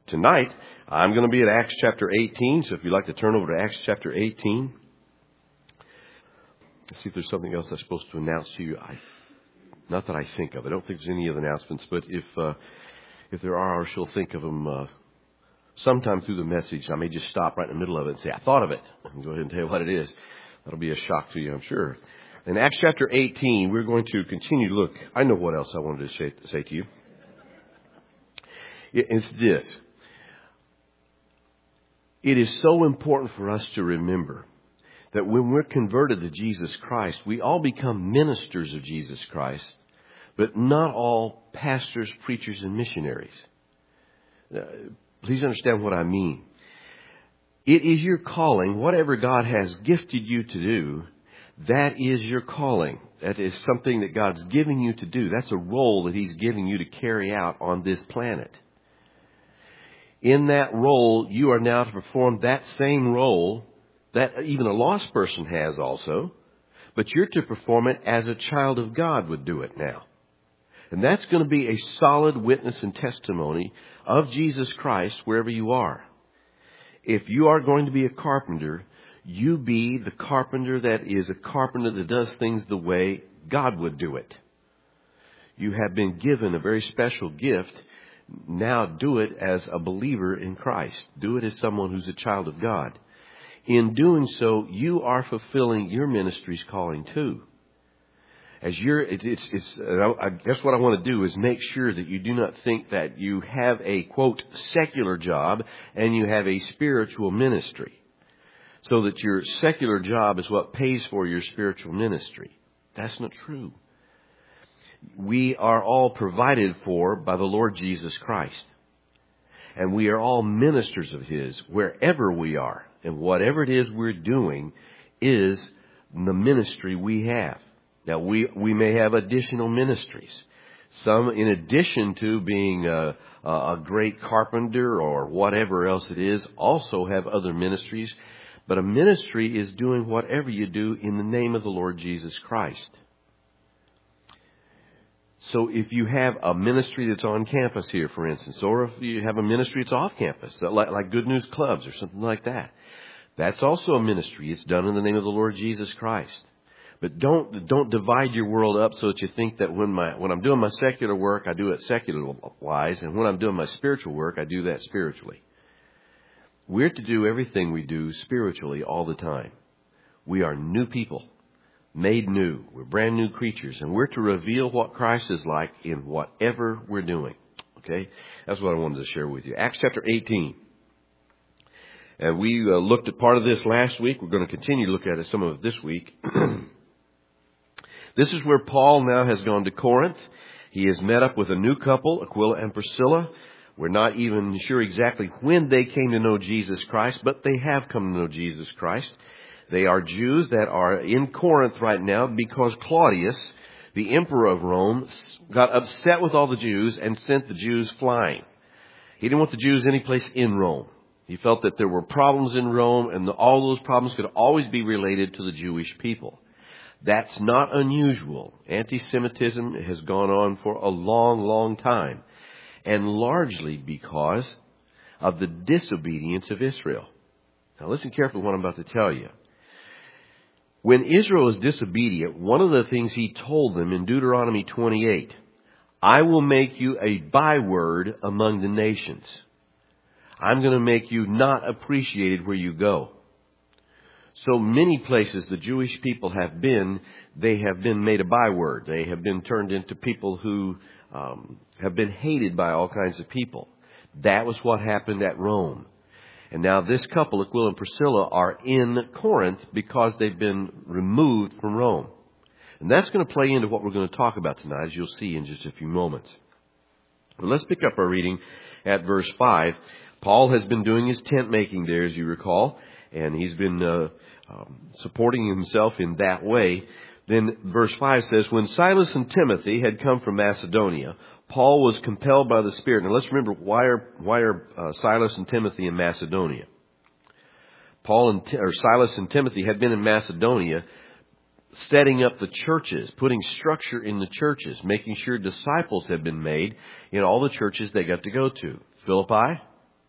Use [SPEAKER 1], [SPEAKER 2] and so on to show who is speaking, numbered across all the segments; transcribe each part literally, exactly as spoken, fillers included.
[SPEAKER 1] tonight, I'm going to be at Acts chapter eighteen. So if you'd like to turn over to Acts chapter eighteen. Let's see if there's something else I'm supposed to announce to you. I, not that I think of. I don't think there's any other announcements. But if uh, if there are, I shall think of them uh, sometime through the message. I may just stop right in the middle of it and say, I thought of it. And go ahead and tell you what it is. That'll be a shock to you, I'm sure. In Acts chapter eighteen, we're going to continue to look. I know what else I wanted to say, say to you. It's this. It is so important for us to remember that when we're converted to Jesus Christ, we all become ministers of Jesus Christ, but not all pastors, preachers, and missionaries. Uh, please understand what I mean. It is your calling, whatever God has gifted you to do, that is your calling. That is something that God's giving you to do. That's a role that He's giving you to carry out on this planet. In that role, you are now to perform that same role that even a lost person has also, but you're to perform it as a child of God would do it now. And that's going to be a solid witness and testimony of Jesus Christ wherever you are. If you are going to be a carpenter, you be the carpenter that is a carpenter that does things the way God would do it. You have been given a very special gift. Now do it as a believer in Christ. Do it as someone who's a child of God. In doing so, you are fulfilling your ministry's calling too. As you're, it, it's, it's, I guess what I want to do is make sure that you do not think that you have a, quote, secular job and you have a spiritual ministry. So that your secular job is what pays for your spiritual ministry. That's not true. We are all provided for by the Lord Jesus Christ. And we are all ministers of His wherever we are. And whatever it is we're doing is the ministry we have. Now, we, we may have additional ministries. Some, in addition to being a, a great carpenter or whatever else it is, also have other ministries. But a ministry is doing whatever you do in the name of the Lord Jesus Christ. So if you have a ministry that's on campus here, for instance, or if you have a ministry that's off campus, like, like Good News Clubs or something like that, that's also a ministry. It's done in the name of the Lord Jesus Christ. But don't don't divide your world up so that you think that when my when I'm doing my secular work, I do it secular-wise, and when I'm doing my spiritual work, I do that spiritually. We're to do everything we do spiritually all the time. We are new people, made new. We're brand new creatures, and we're to reveal what Christ is like in whatever we're doing. Okay? That's what I wanted to share with you. Acts chapter eighteen. And we uh, looked at part of this last week. We're going to continue to look at it some of it this week. This is where Paul now has gone to Corinth. He has met up with a new couple, Aquila and Priscilla. We're not even sure exactly when they came to know Jesus Christ, but they have come to know Jesus Christ. They are Jews that are in Corinth right now because Claudius, the emperor of Rome, got upset with all the Jews and sent the Jews flying. He didn't want the Jews anyplace in Rome. He felt that there were problems in Rome, and all those problems could always be related to the Jewish people. That's not unusual. Anti-Semitism has gone on for a long, long time, and largely because of the disobedience of Israel. Now listen carefully to what I'm about to tell you. When Israel was disobedient, one of the things He told them in Deuteronomy twenty-eight, I will make you a byword among the nations. I'm going to make you not appreciated where you go. So many places the Jewish people have been, they have been made a byword. They have been turned into people who um, have been hated by all kinds of people. That was what happened at Rome. And now this couple, Aquila and Priscilla, are in Corinth because they've been removed from Rome. And that's going to play into what we're going to talk about tonight, as you'll see in just a few moments. But let's pick up our reading at verse five. Paul has been doing his tent making there, as you recall, and he's been uh, um, supporting himself in that way. Then verse five says, when Silas and Timothy had come from Macedonia, Paul was compelled by the Spirit. Now let's remember, why are, why are uh, Silas and Timothy in Macedonia? Paul and or Silas and Timothy had been in Macedonia setting up the churches, putting structure in the churches, making sure disciples had been made in all the churches they got to go to. Philippi,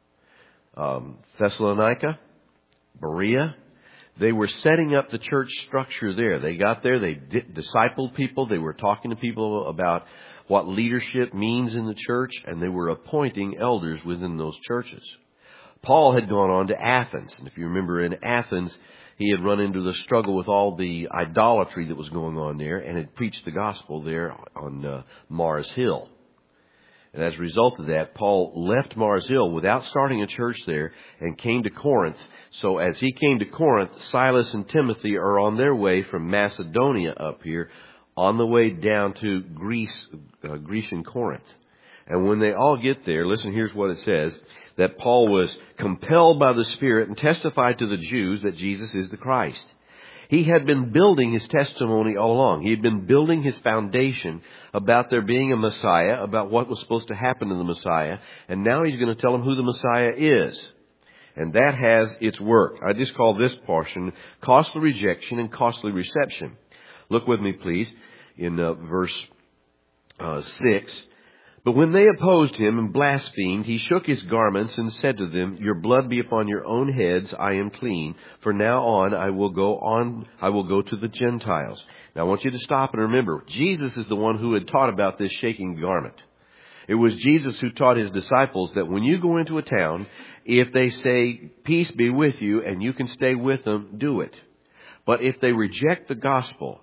[SPEAKER 1] um, Thessalonica, Berea. They were setting up the church structure there. They got there, they di- discipled people, they were talking to people about what leadership means in the church, and they were appointing elders within those churches. Paul had gone on to Athens, and if you remember in Athens, he had run into the struggle with all the idolatry that was going on there and had preached the gospel there on uh, Mars Hill. And as a result of that, Paul left Mars Hill without starting a church there and came to Corinth. So as he came to Corinth, Silas and Timothy are on their way from Macedonia up here, on the way down to Greece, uh, Grecian Corinth. And when they all get there, listen, here's what it says, that Paul was compelled by the Spirit and testified to the Jews that Jesus is the Christ. He had been building his testimony all along. He had been building his foundation about there being a Messiah, about what was supposed to happen to the Messiah, and now he's going to tell them who the Messiah is. And that has its work. I just call this portion costly rejection and costly reception. Look with me, please, in uh, verse uh, six. But when they opposed him and blasphemed, he shook his garments and said to them, "Your blood be upon your own heads. I am clean. For now on I will go on. I will go to the Gentiles." Now I want you to stop and remember, Jesus is the one who had taught about this shaking garment. It was Jesus who taught his disciples that when you go into a town, if they say, "Peace be with you," and you can stay with them, do it. But if they reject the gospel,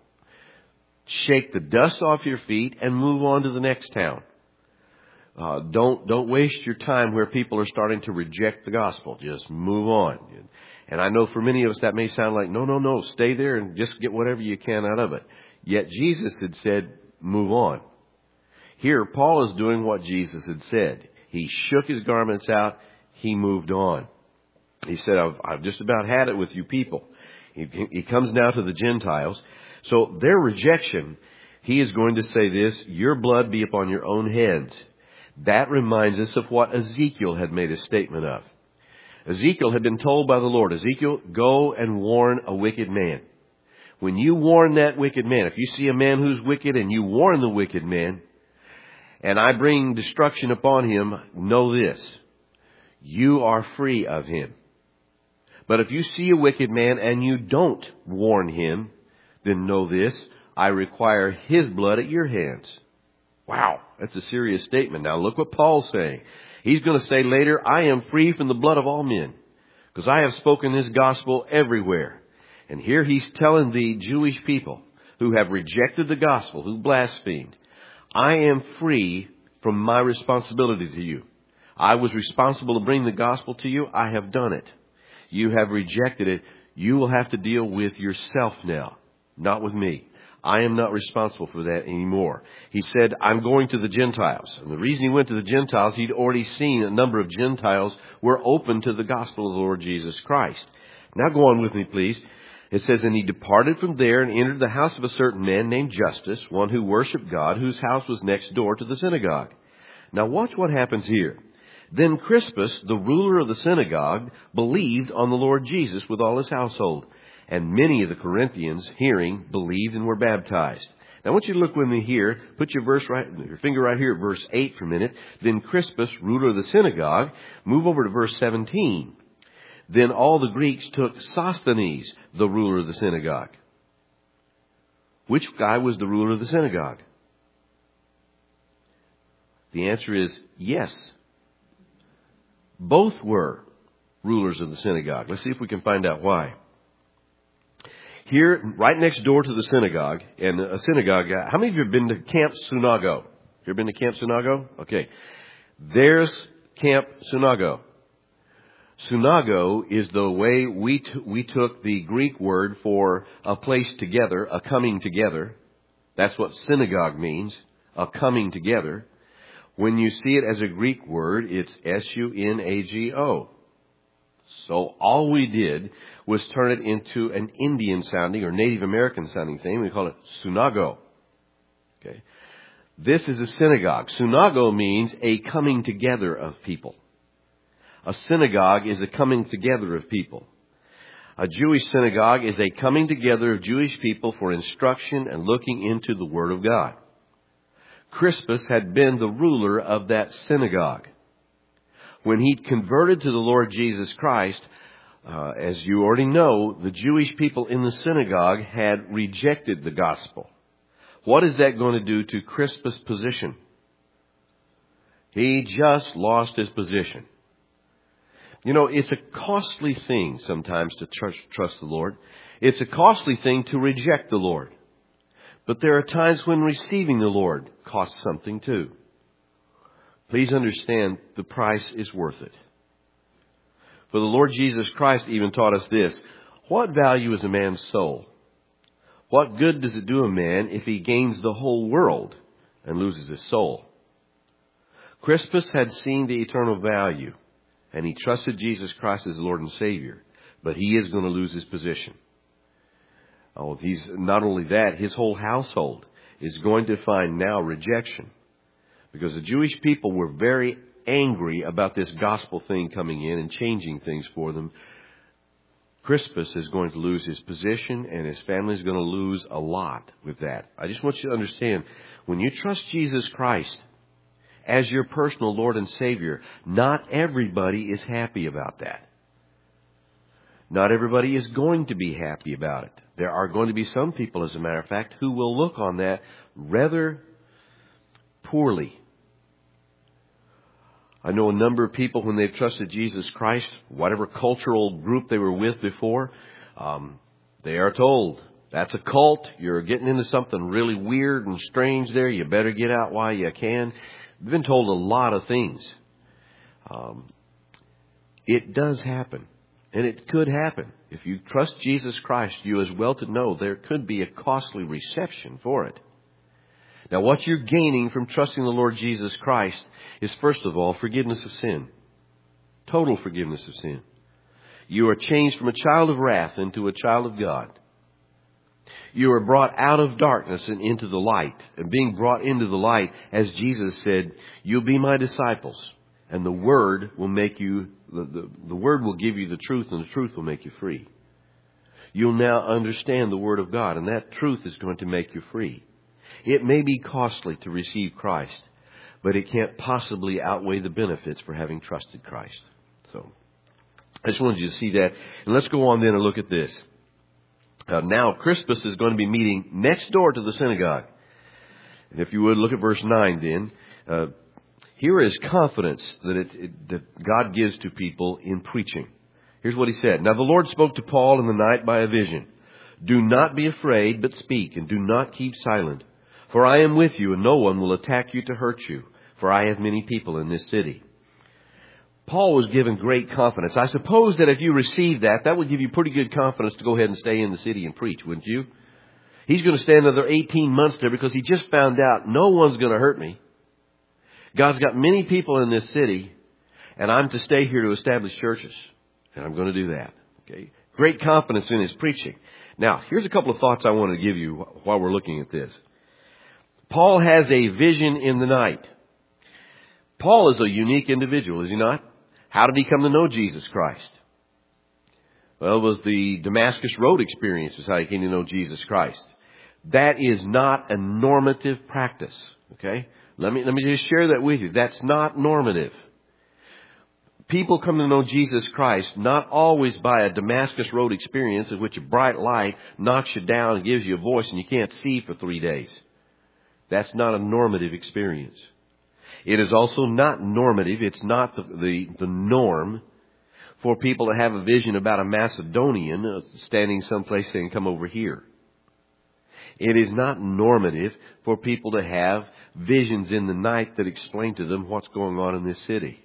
[SPEAKER 1] shake the dust off your feet and move on to the next town. Uh, don't don't waste your time where people are starting to reject the gospel. Just move on. And I know for many of us that may sound like, no, no, no, stay there and just get whatever you can out of it. Yet Jesus had said, move on. Here, Paul is doing what Jesus had said. He shook his garments out. He moved on. He said, I've, I've just about had it with you people. He, he comes now to the Gentiles. So their rejection, he is going to say this, "Your blood be upon your own heads." That reminds us of what Ezekiel had made a statement of. Ezekiel had been told by the Lord, Ezekiel, go and warn a wicked man. When you warn that wicked man, if you see a man who's wicked and you warn the wicked man, and I bring destruction upon him, know this, you are free of him. But if you see a wicked man and you don't warn him, then know this, I require his blood at your hands. Wow, that's a serious statement. Now look what Paul's saying. He's going to say later, I am free from the blood of all men, because I have spoken this gospel everywhere. And here he's telling the Jewish people who have rejected the gospel, who blasphemed, I am free from my responsibility to you. I was responsible to bring the gospel to you. I have done it. You have rejected it. You will have to deal with yourself now, not with me. I am not responsible for that anymore. He said, I'm going to the Gentiles. And the reason he went to the Gentiles, he'd already seen a number of Gentiles were open to the gospel of the Lord Jesus Christ. Now go on with me, please. It says, and he departed from there and entered the house of a certain man named Justus, one who worshiped God, whose house was next door to the synagogue. Now watch what happens here. Then Crispus, the ruler of the synagogue, believed on the Lord Jesus with all his household. And many of the Corinthians, hearing, believed and were baptized. Now I want you to look with me here. Put your verse right, your finger right here at verse eight for a minute. Then Crispus, ruler of the synagogue, move over to verse seventeen. Then all the Greeks took Sosthenes, the ruler of the synagogue. Which guy was the ruler of the synagogue? The answer is yes. Both were rulers of the synagogue. Let's see if we can find out why. Here, right next door to the synagogue, and a synagogue, how many of you have been to Camp Sunago? You ever been to Camp Sunago? Okay. There's Camp Sunago. Sunago is the way we t- we took the Greek word for a place together, a coming together. That's what synagogue means, a coming together. When you see it as a Greek word, it's S U N A G O. So all we did was turn it into an Indian sounding or Native American sounding thing. We call it Sunago. Okay. This is a synagogue. Sunago means a coming together of people. A synagogue is a coming together of people. A Jewish synagogue is a coming together of Jewish people for instruction and looking into the Word of God. Crispus had been the ruler of that synagogue. When he'd converted to the Lord Jesus Christ, uh, as you already know, the Jewish people in the synagogue had rejected the gospel. What is that going to do to Crispus' position? He just lost his position. You know, it's a costly thing sometimes to trust, trust the Lord. It's a costly thing to reject the Lord. But there are times when receiving the Lord costs something too. Please understand, the price is worth it. For the Lord Jesus Christ even taught us this: what value is a man's soul? What good does it do a man if he gains the whole world and loses his soul? Crispus had seen the eternal value, and he trusted Jesus Christ as Lord and Savior, but he is going to lose his position. Oh, he's not only that, his whole household is going to find now rejection, because the Jewish people were very angry about this gospel thing coming in and changing things for them. Crispus is going to lose his position, and his family is going to lose a lot with that. I just want you to understand, when you trust Jesus Christ as your personal Lord and Savior, not everybody is happy about that. Not everybody is going to be happy about it. There are going to be some people, as a matter of fact, who will look on that rather poorly. I know a number of people, when they've trusted Jesus Christ, whatever cultural group they were with before, um, they are told, that's a cult. You're getting into something really weird and strange there. You better get out while you can. They've been told a lot of things. Um, it does happen. And it could happen. If you trust Jesus Christ, you as well to know there could be a costly reception for it. Now, what you're gaining from trusting the Lord Jesus Christ is, first of all, forgiveness of sin. Total forgiveness of sin. You are changed from a child of wrath into a child of God. You are brought out of darkness and into the light. And being brought into the light, as Jesus said, you'll be my disciples. And the Word will make you, the, the, the Word will give you the truth, and the truth will make you free. You'll now understand the Word of God, and that truth is going to make you free. It may be costly to receive Christ, but it can't possibly outweigh the benefits for having trusted Christ. So, I just wanted you to see that. And let's go on then and look at this. Uh, now, Crispus is going to be meeting next door to the synagogue. And if you would, look at verse nine then. Uh, here is confidence that, it, it, that God gives to people in preaching. Here's what he said. Now the Lord spoke to Paul in the night by a vision. Do not be afraid, but speak, and do not keep silent. For I am with you, and no one will attack you to hurt you. For I have many people in this city. Paul was given great confidence. I suppose that if you received that, that would give you pretty good confidence to go ahead and stay in the city and preach, wouldn't you? He's going to stay another eighteen months there because he just found out no one's going to hurt me. God's got many people in this city, and I'm to stay here to establish churches. And I'm going to do that. Okay. Great confidence in his preaching. Now, here's a couple of thoughts I want to give you while we're looking at this. Paul has a vision in the night. Paul is a unique individual, is he not? How did he come to know Jesus Christ? Well, it was the Damascus Road experience is how he came to know Jesus Christ. That is not a normative practice. Okay? Let me, let me just share that with you. That's not normative. People come to know Jesus Christ not always by a Damascus Road experience in which a bright light knocks you down and gives you a voice and you can't see for three days. That's not a normative experience. It is also not normative. It's not the, the, the norm for people to have a vision about a Macedonian standing someplace saying, come over here. It is not normative for people to have visions in the night that explain to them what's going on in this city.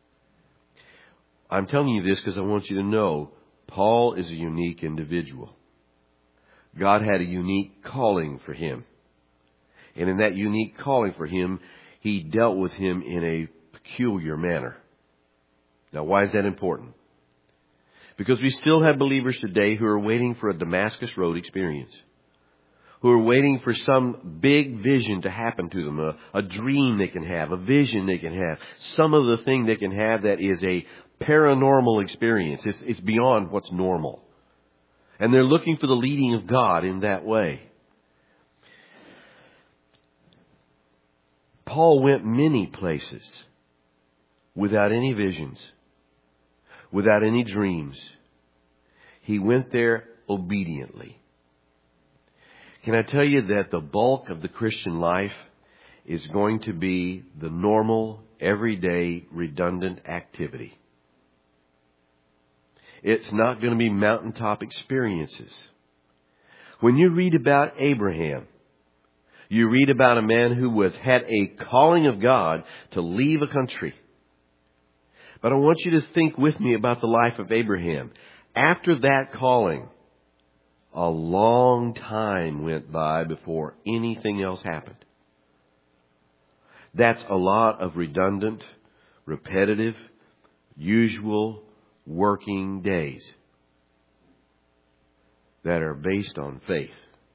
[SPEAKER 1] I'm telling you this because I want you to know Paul is a unique individual. God had a unique calling for him. And in that unique calling for him, he dealt with him in a peculiar manner. Now, why is that important? Because we still have believers today who are waiting for a Damascus Road experience. Who are waiting for some big vision to happen to them. A, a dream they can have. A vision they can have. Some of the thing they can have that is a paranormal experience. It's, it's beyond what's normal. And they're looking for the leading of God in that way. Paul went many places. without any visions, without any dreams. He went there obediently. Can I tell you that the bulk of the Christian life is going to be the normal, everyday, redundant activity. It's not going to be mountaintop experiences. When you read about Abraham, you read about a man who was had a calling of God to leave a country. But I want you to think with me about the life of Abraham. After that calling, a long time went by before anything else happened. That's a lot of redundant, repetitive, usual working days that are based on faith.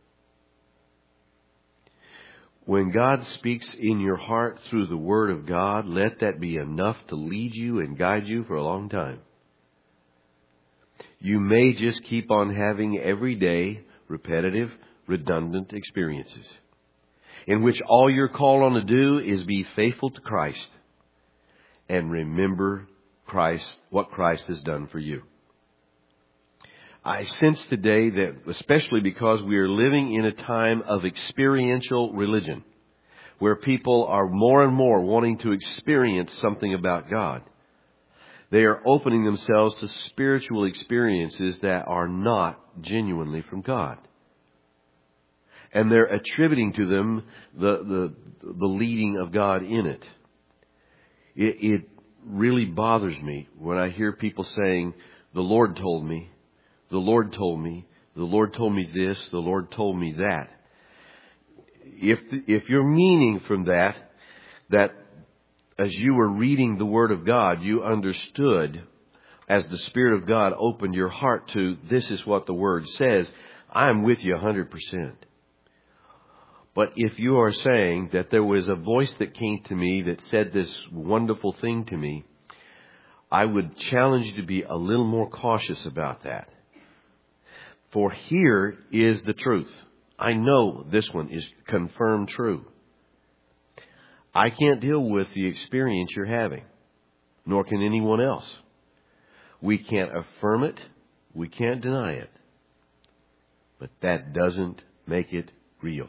[SPEAKER 1] When God speaks in your heart through the Word of God, let that be enough to lead you and guide you for a long time. You may just keep on having everyday, repetitive, redundant experiences in which all you're called on to do is be faithful to Christ and remember Christ, what Christ has done for you. I sense today that, especially because we are living in a time of experiential religion, where people are more and more wanting to experience something about God, they are opening themselves to spiritual experiences that are not genuinely from God. And they're attributing to them the, the, the leading of God in it. It, it really bothers me when I hear people saying, the Lord told me, the Lord told me, the Lord told me this, the Lord told me that. If, if you're meaning from that, that as you were reading the Word of God, you understood as the Spirit of God opened your heart to, this is what the Word says, I'm with you one hundred percent. But if you are saying that there was a voice that came to me that said this wonderful thing to me, I would challenge you to be a little more cautious about that. For here is the truth. I know this one is confirmed true. I can't deal with the experience you're having, nor can anyone else. We can't affirm it. We can't deny it. But that doesn't make it real.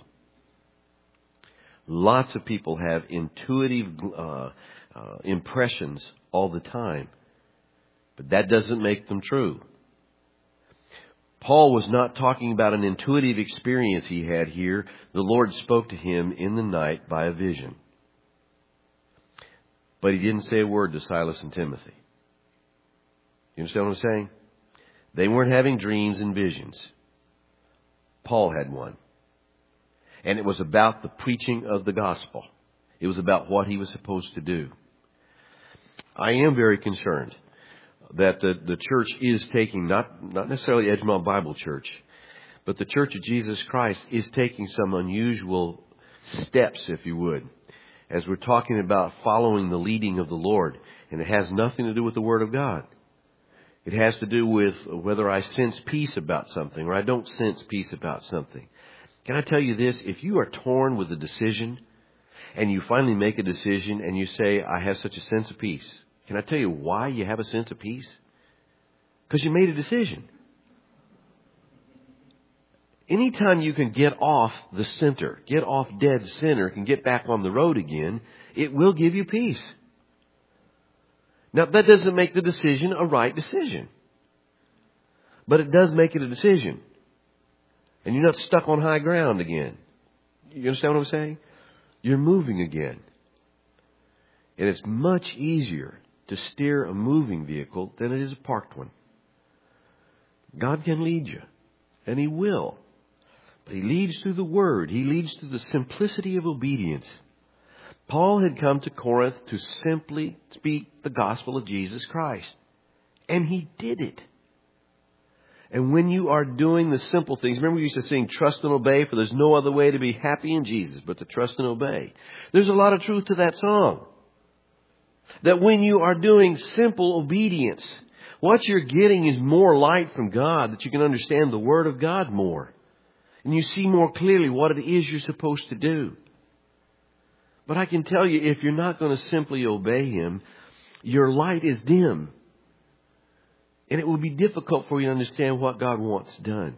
[SPEAKER 1] Lots of people have intuitive uh, uh, impressions all the time, but that doesn't make them true. Paul was not talking about an intuitive experience he had here. The Lord spoke to him in the night by a vision. But he didn't say a word to Silas and Timothy. You understand what I'm saying? They weren't having dreams and visions. Paul had one. And it was about the preaching of the gospel. It was about what he was supposed to do. I am very concerned that the, the church is taking, not, not necessarily Edgemont Bible Church, but the Church of Jesus Christ is taking some unusual steps, if you would, as we're talking about following the leading of the Lord. And it has nothing to do with the Word of God. It has to do with whether I sense peace about something or I don't sense peace about something. Can I tell you this? If you are torn with a decision and you finally make a decision and you say, I have such a sense of peace. Can I tell you why you have a sense of peace? Because you made a decision. Anytime you can get off the center, get off dead center, and get back on the road again, it will give you peace. Now, that doesn't make the decision a right decision. But it does make it a decision. And you're not stuck on high ground again. You understand what I'm saying? You're moving again. And it's much easier to steer a moving vehicle than it is a parked one. God can lead you. And He will. But He leads through the Word. He leads through the simplicity of obedience. Paul had come to Corinth to simply speak the gospel of Jesus Christ. And he did it. And when you are doing the simple things, remember we used to sing, trust and obey, for there's no other way to be happy in Jesus but to trust and obey. There's a lot of truth to that song. That when you are doing simple obedience, what you're getting is more light from God, that you can understand the Word of God more. And you see more clearly what it is you're supposed to do. But I can tell you, if you're not going to simply obey Him, your light is dim. And it will be difficult for you to understand what God wants done.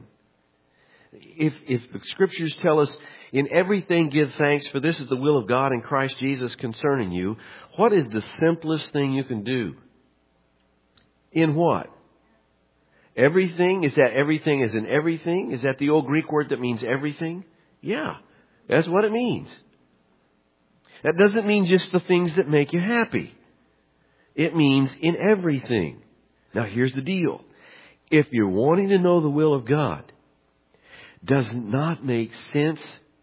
[SPEAKER 1] If, if the Scriptures tell us, in everything give thanks, for this is the will of God in Christ Jesus concerning you, what is the simplest thing you can do? In what? Everything? Is that everything as in everything? Is that the old Greek word that means everything? Yeah, that's what it means. That doesn't mean just the things that make you happy. It means in everything. Now here's the deal. If you're wanting to know the will of God, does it not make sense?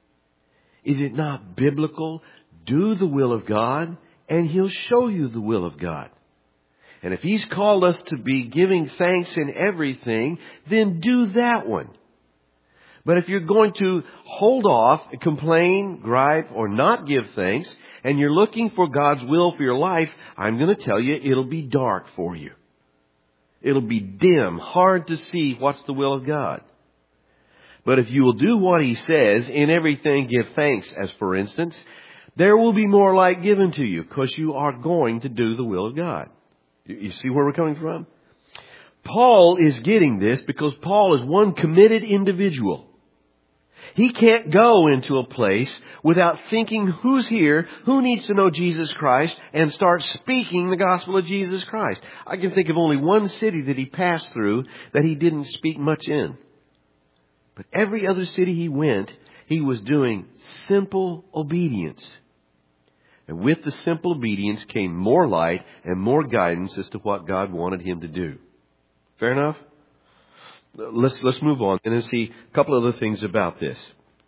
[SPEAKER 1] Is it not biblical? Do the will of God and He'll show you the will of God. And if He's called us to be giving thanks in everything, then do that one. But if you're going to hold off, complain, gripe, or not give thanks, and you're looking for God's will for your life, I'm going to tell you it'll be dark for you. It'll be dim, hard to see what's the will of God. But if you will do what He says, in everything give thanks, as for instance, there will be more light given to you because you are going to do the will of God. You see where we're coming from? Paul is getting this because Paul is one committed individual. He can't go into a place without thinking who's here, who needs to know Jesus Christ, and start speaking the gospel of Jesus Christ. I can think of only one city that he passed through that he didn't speak much in. But every other city he went, he was doing simple obedience. And with the simple obedience came more light and more guidance as to what God wanted him to do. Fair enough? Let's, let's move on and then see a couple other things about this.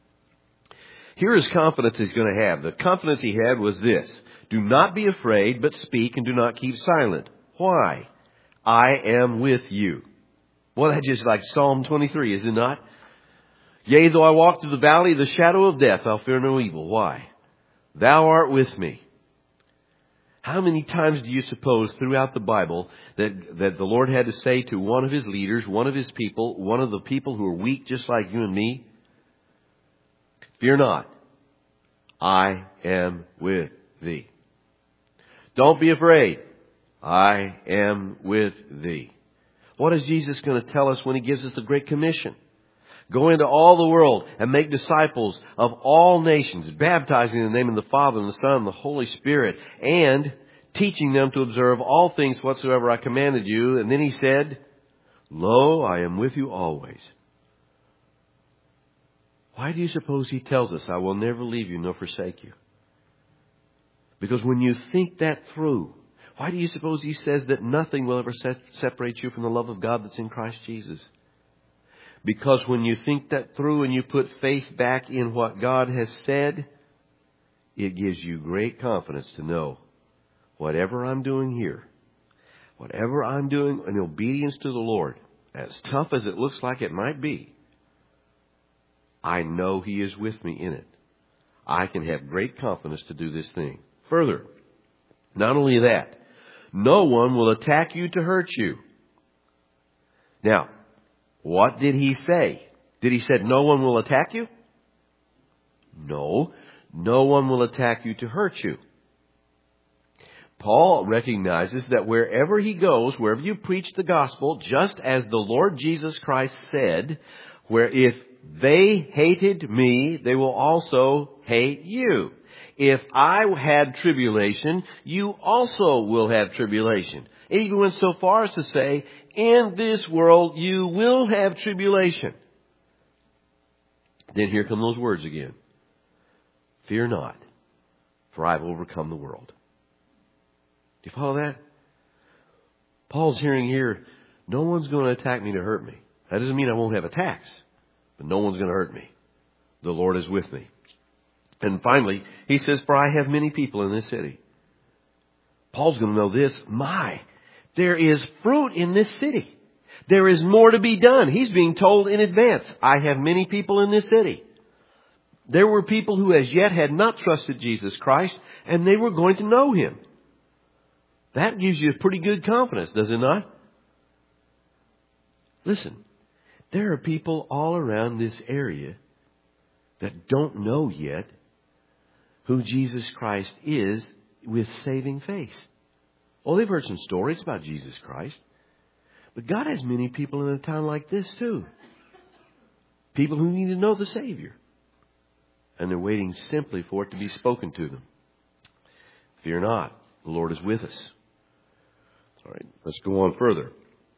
[SPEAKER 1] Here is confidence he's going to have. The confidence he had was this. Do not be afraid, but speak and do not keep silent. Why? I am with you. Well, that's just like Psalm twenty-three, is it not? Yea, though I walk through the valley of the shadow of death, I'll fear no evil. Why? Thou art with me. How many times do you suppose throughout the Bible that, that the Lord had to say to one of His leaders, one of His people, one of the people who are weak just like you and me, fear not, I am with thee. Don't be afraid, I am with thee. What is Jesus going to tell us when He gives us the Great Commission? Go into all the world and make disciples of all nations, baptizing in the name of the Father and the Son and the Holy Spirit, and teaching them to observe all things whatsoever I commanded you. And then He said, Lo, I am with you always. Why do you suppose He tells us, I will never leave you nor forsake you? Because when you think that through, why do you suppose He says that nothing will ever set, separate you from the love of God that's in Christ Jesus? Because when you think that through and you put faith back in what God has said, it gives you great confidence to know whatever I'm doing here, whatever I'm doing in obedience to the Lord, as tough as it looks like it might be, I know He is with me in it. I can have great confidence to do this thing. Further, not only that, no one will attack you to hurt you. Now, what did He say? Did He say no one will attack you? No. No one will attack you to hurt you. Paul recognizes that wherever he goes, wherever you preach the gospel, just as the Lord Jesus Christ said, where if they hated me, they will also hate you. If I had tribulation, you also will have tribulation. It even went so far as to say, in this world you will have tribulation. Then here come those words again. Fear not, for I have overcome the world. Do you follow that? Paul's hearing here, no one's going to attack me to hurt me. That doesn't mean I won't have attacks, but no one's going to hurt me. The Lord is with me. And finally, he says, for I have many people in this city. Paul's going to know this. My, there is fruit in this city. There is more to be done. He's being told in advance, I have many people in this city. There were people who as yet had not trusted Jesus Christ, and they were going to know Him. That gives you a pretty good confidence, does it not? Listen, there are people all around this area that don't know yet who Jesus Christ is with saving faith. Oh, they've heard some stories about Jesus Christ. But God has many people in a town like this too. People who need to know the Savior. And they're waiting simply for it to be spoken to them. Fear not, the Lord is with us. All right, let's go on further.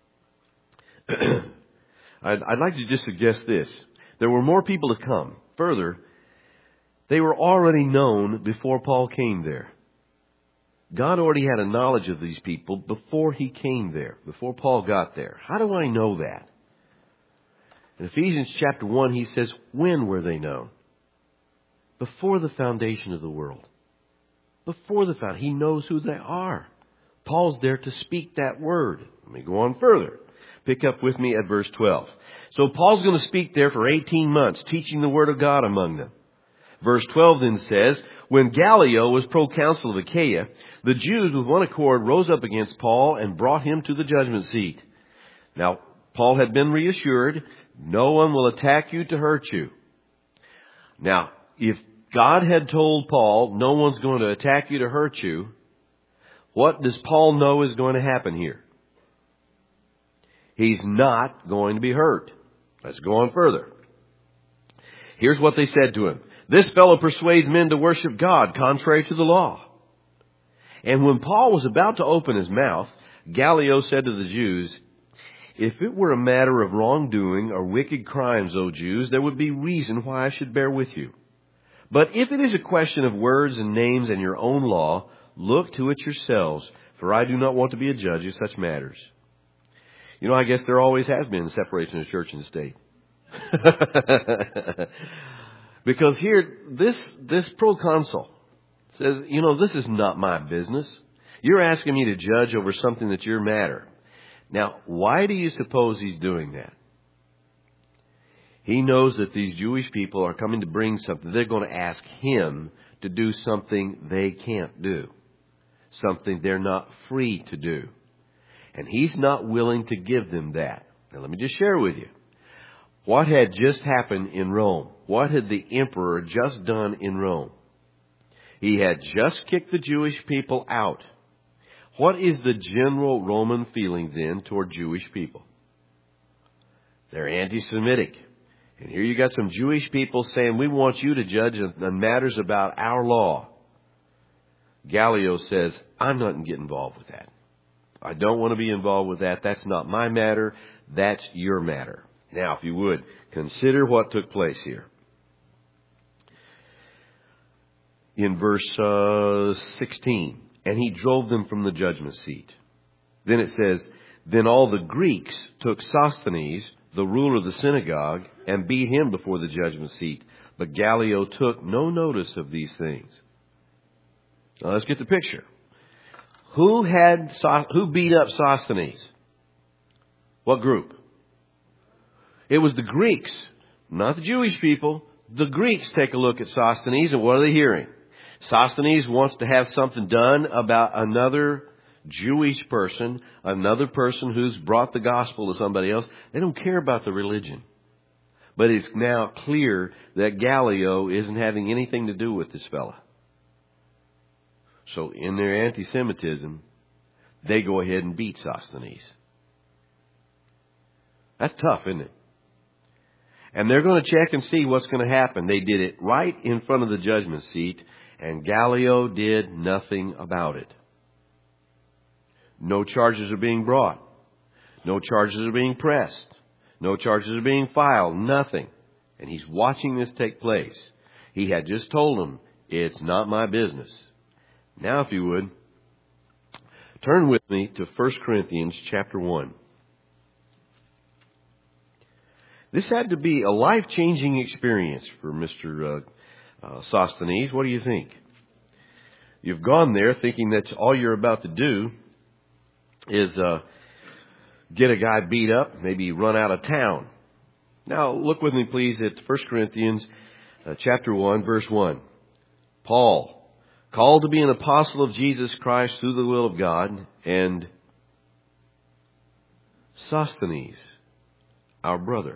[SPEAKER 1] I'd, I'd like to just suggest this. There were more people to come. Further, they were already known before Paul came there. God already had a knowledge of these people before he came there, before Paul got there. How do I know that? In Ephesians chapter one, he says, when were they known? Before the foundation of the world. Before the foundation. He knows who they are. Paul's there to speak that word. Let me go on further. Pick up with me at verse twelve. So Paul's going to speak there for eighteen months, teaching the word of God among them. Verse twelve then says, when Gallio was proconsul of Achaia, the Jews with one accord rose up against Paul and brought him to the judgment seat. Now, Paul had been reassured, no one will attack you to hurt you. Now, if God had told Paul, no one's going to attack you to hurt you, what does Paul know is going to happen here? He's not going to be hurt. Let's go on further. Here's what they said to him. This fellow persuades men to worship God contrary to the law. And when Paul was about to open his mouth, Gallio said to the Jews, if it were a matter of wrongdoing or wicked crimes, O Jews, there would be reason why I should bear with you. But if it is a question of words and names and your own law, look to it yourselves, for I do not want to be a judge of such matters. You know, I guess there always has been separation of church and state. Because here, this, this proconsul says, you know, this is not my business. You're asking me to judge over something that's your matter. Now, why do you suppose he's doing that? He knows that these Jewish people are coming to bring something. They're going to ask him to do something they can't do. Something they're not free to do. And he's not willing to give them that. Now, let me just share with you. What had just happened in Rome? What had the emperor just done in Rome? He had just kicked the Jewish people out. What is the general Roman feeling then toward Jewish people? They're anti-Semitic. And here you got some Jewish people saying, we want you to judge on matters about our law. Gallio says, I'm not going to get involved with that. I don't want to be involved with that. That's not my matter. That's your matter. Now, if you would, consider what took place here. In verse uh, sixteen, and he drove them from the judgment seat. Then it says, then all the Greeks took Sosthenes, the ruler of the synagogue, and beat him before the judgment seat. But Gallio took no notice of these things. Now let's get the picture. Who had who beat up Sosthenes? What group? It was the Greeks, not the Jewish people. The Greeks take a look at Sosthenes, and what are they hearing? Sosthenes wants to have something done about another Jewish person, another person who's brought the gospel to somebody else. They don't care about the religion. But it's now clear that Gallio isn't having anything to do with this fella. So in their anti-Semitism, they go ahead and beat Sosthenes. That's tough, isn't it? And they're going to check and see what's going to happen. They did it right in front of the judgment seat, and Gallio did nothing about it. No charges are being brought. No charges are being pressed. No charges are being filed. Nothing. And he's watching this take place. He had just told them, it's not my business. Now, if you would, turn with me to First Corinthians chapter one. This had to be a life-changing experience for Mister Uh, uh, Sosthenes. What do you think? You've gone there thinking that all you're about to do is uh, get a guy beat up, maybe run out of town. Now, look with me, please, at First Corinthians uh, chapter one, verse one. Paul, called to be an apostle of Jesus Christ through the will of God, and Sosthenes, our brother.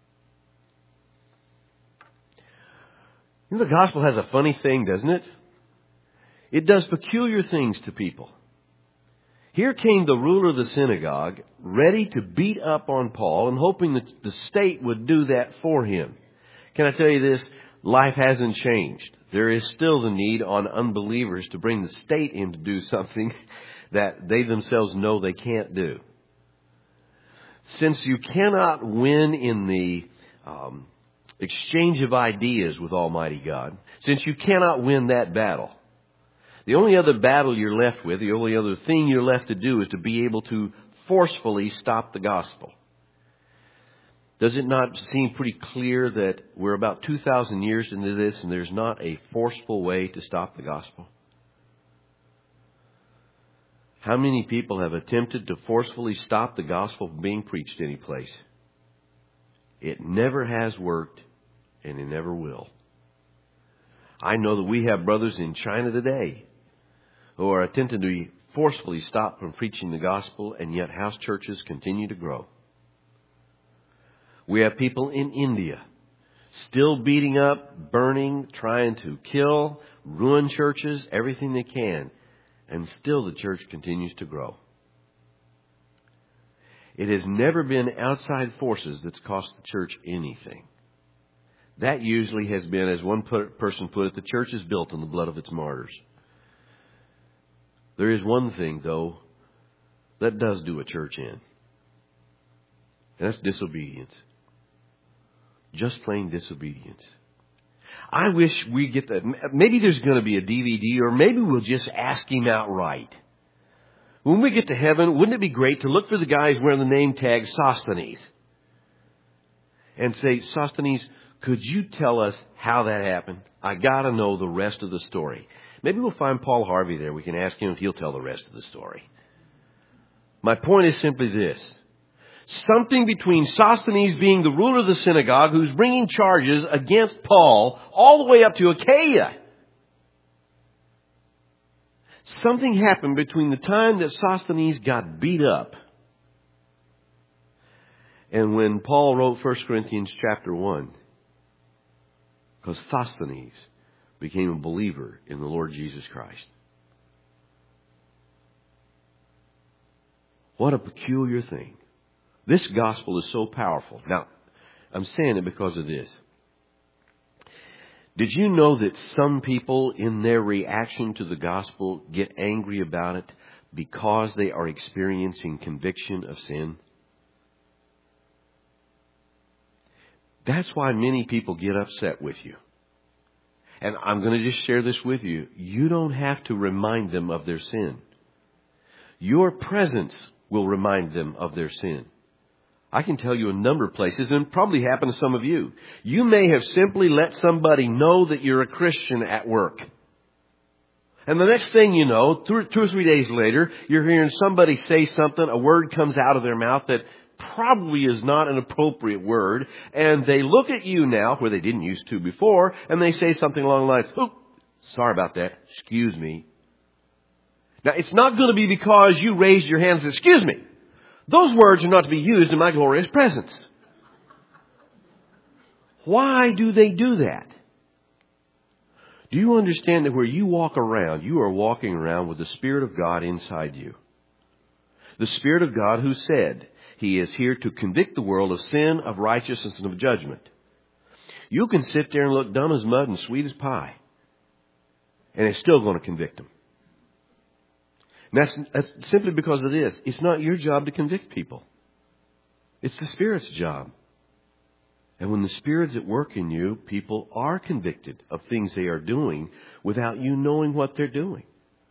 [SPEAKER 1] You know, the gospel has a funny thing, doesn't it? It does peculiar things to people. Here came the ruler of the synagogue, ready to beat up on Paul and hoping that the state would do that for him. Can I tell you this? Life hasn't changed. There is still the need on unbelievers to bring the state in to do something that they themselves know they can't do. Since you cannot win in the um, exchange of ideas with Almighty God, since you cannot win that battle, the only other battle you're left with, the only other thing you're left to do is to be able to forcefully stop the gospel. Does it not seem pretty clear that we're about two thousand years into this and there's not a forceful way to stop the gospel? How many people have attempted to forcefully stop the gospel from being preached any place? It never has worked, and it never will. I know that we have brothers in China today who are attempting to forcefully stop from preaching the gospel, and yet house churches continue to grow. We have people in India still beating up, burning, trying to kill, ruin churches, everything they can. And still the church continues to grow. It has never been outside forces that's cost the church anything. That usually has been, as one person put it, the church is built on the blood of its martyrs. There is one thing, though, that does do a church in. And that's disobedience. Just plain disobedience. I wish we get that. Maybe there's going to be a D V D, or maybe we'll just ask him outright. When we get to heaven, wouldn't it be great to look for the guy who's wearing the name tag Sosthenes and say, Sosthenes, could you tell us how that happened? I got to know the rest of the story. Maybe we'll find Paul Harvey there. We can ask him if he'll tell the rest of the story. My point is simply this. Something between Sosthenes being the ruler of the synagogue who's bringing charges against Paul all the way up to Achaia. Something happened between the time that Sosthenes got beat up and when Paul wrote First Corinthians chapter one. Because Sosthenes became a believer in the Lord Jesus Christ. What a peculiar thing. This gospel is so powerful. Now, I'm saying it because of this. Did you know that some people in their reaction to the gospel get angry about it because they are experiencing conviction of sin? That's why many people get upset with you. And I'm going to just share this with you. You don't have to remind them of their sin. Your presence will remind them of their sin. I can tell you a number of places, and it probably happened to some of you. You may have simply let somebody know that you're a Christian at work. And the next thing you know, two or three days later, you're hearing somebody say something, a word comes out of their mouth that probably is not an appropriate word, and they look at you now, where they didn't used to before, and they say something along the lines, oh, sorry about that, excuse me. Now, it's not going to be because you raised your hands and said, excuse me. Those words are not to be used in my glorious presence. Why do they do that? Do you understand that where you walk around, you are walking around with the Spirit of God inside you? The Spirit of God who said He is here to convict the world of sin, of righteousness, and of judgment. You can sit there and look dumb as mud and sweet as pie, and it's still going to convict them. And that's, that's simply because of this. It's not your job to convict people. It's the Spirit's job. And when the Spirit's at work in you, people are convicted of things they are doing without you knowing what they're doing.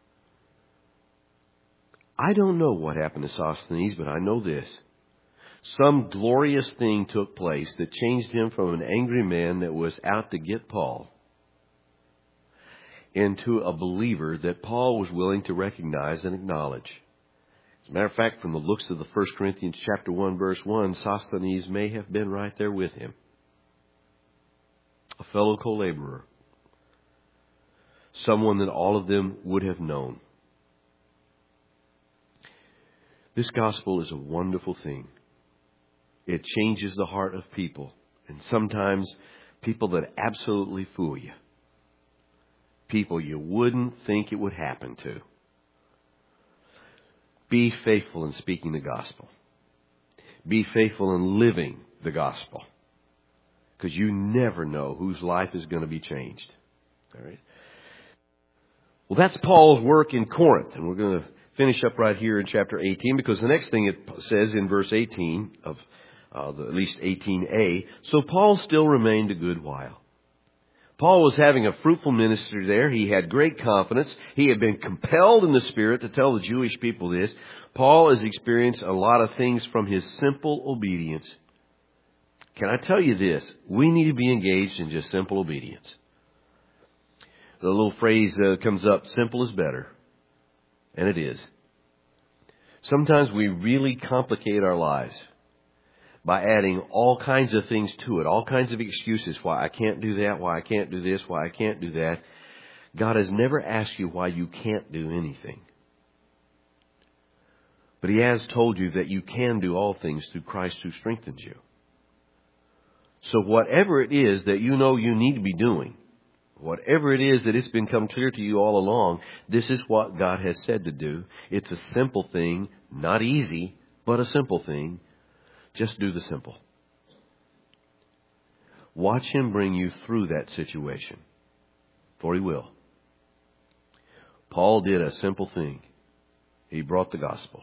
[SPEAKER 1] I don't know what happened to Sosthenes, but I know this. Some glorious thing took place that changed him from an angry man that was out to get Paul into a believer that Paul was willing to recognize and acknowledge. As a matter of fact, from the looks of the First Corinthians chapter one, verse one, Sosthenes may have been right there with him. A fellow co-laborer. Someone that all of them would have known. This gospel is a wonderful thing. It changes the heart of people. And sometimes people that absolutely fool you. People you wouldn't think it would happen to. Be faithful in speaking the gospel. Be faithful in living the gospel. Because you never know whose life is going to be changed. All right. Well, that's Paul's work in Corinth. And we're going to finish up right here in chapter eighteen, because the next thing it says in verse eighteen of uh, the, at least eighteen a, so Paul still remained a good while. Paul was having a fruitful ministry there. He had great confidence. He had been compelled in the Spirit to tell the Jewish people this. Paul has experienced a lot of things from his simple obedience. Can I tell you this? We need to be engaged in just simple obedience. The little phrase uh, comes up, simple is better. And it is. Sometimes we really complicate our lives by adding all kinds of things to it, all kinds of excuses why I can't do that, why I can't do this, why I can't do that. God has never asked you why you can't do anything. But He has told you that you can do all things through Christ who strengthens you. So whatever it is that you know you need to be doing, whatever it is that it's become clear to you all along, this is what God has said to do. It's a simple thing, not easy, but a simple thing. Just do the simple. Watch Him bring you through that situation, for He will. Paul did a simple thing. He brought the gospel.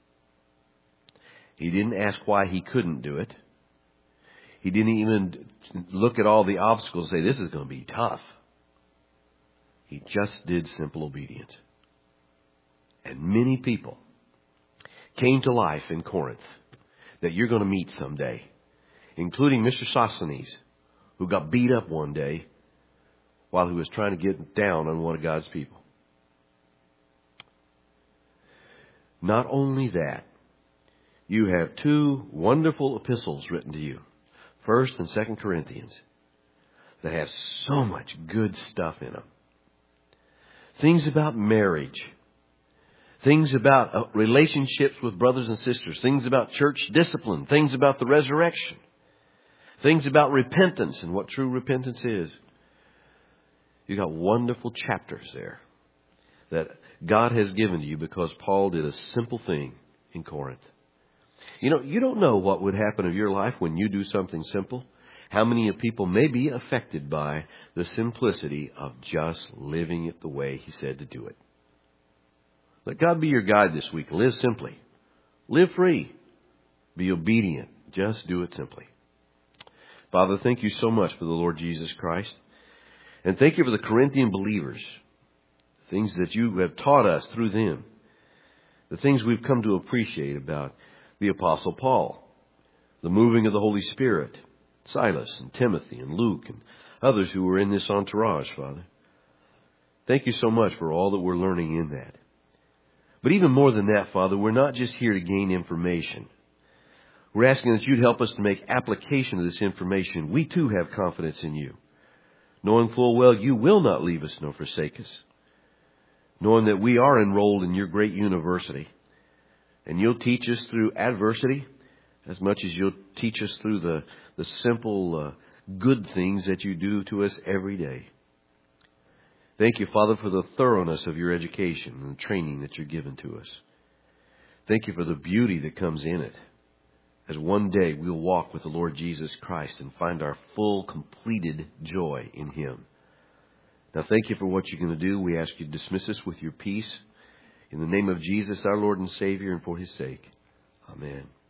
[SPEAKER 1] He didn't ask why he couldn't do it. He didn't even look at all the obstacles and say, this is going to be tough. He just did simple obedience. And many people came to life in Corinth that you're going to meet someday, including Mister Sosthenes, who got beat up one day while he was trying to get down on one of God's people. Not only that, you have two wonderful epistles written to you, First and Second Corinthians, that have so much good stuff in them. Things about marriage. Things about uh, relationships with brothers and sisters. Things about church discipline. Things about the resurrection. Things about repentance and what true repentance is. You got wonderful chapters there that God has given to you because Paul did a simple thing in Corinth. You know, you don't know what would happen in your life when you do something simple. How many of people may be affected by the simplicity of just living it the way He said to do it. Let God be your guide this week. Live simply. Live free. Be obedient. Just do it simply. Father, thank you so much for the Lord Jesus Christ. And thank you for the Corinthian believers. Things that you have taught us through them. The things we've come to appreciate about the Apostle Paul. The moving of the Holy Spirit. Silas and Timothy and Luke and others who were in this entourage, Father. Thank you so much for all that we're learning in that. But even more than that, Father, we're not just here to gain information. We're asking that you'd help us to make application of this information. We too have confidence in you, knowing full well you will not leave us nor forsake us, knowing that we are enrolled in your great university, and you'll teach us through adversity as much as you'll teach us through the, the simple uh, good things that you do to us every day. Thank you, Father, for the thoroughness of your education and the training that you're given to us. Thank you for the beauty that comes in it, as one day we'll walk with the Lord Jesus Christ and find our full, completed joy in Him. Now, thank you for what you're going to do. We ask you to dismiss us with your peace. In the name of Jesus, our Lord and Savior, and for His sake. Amen.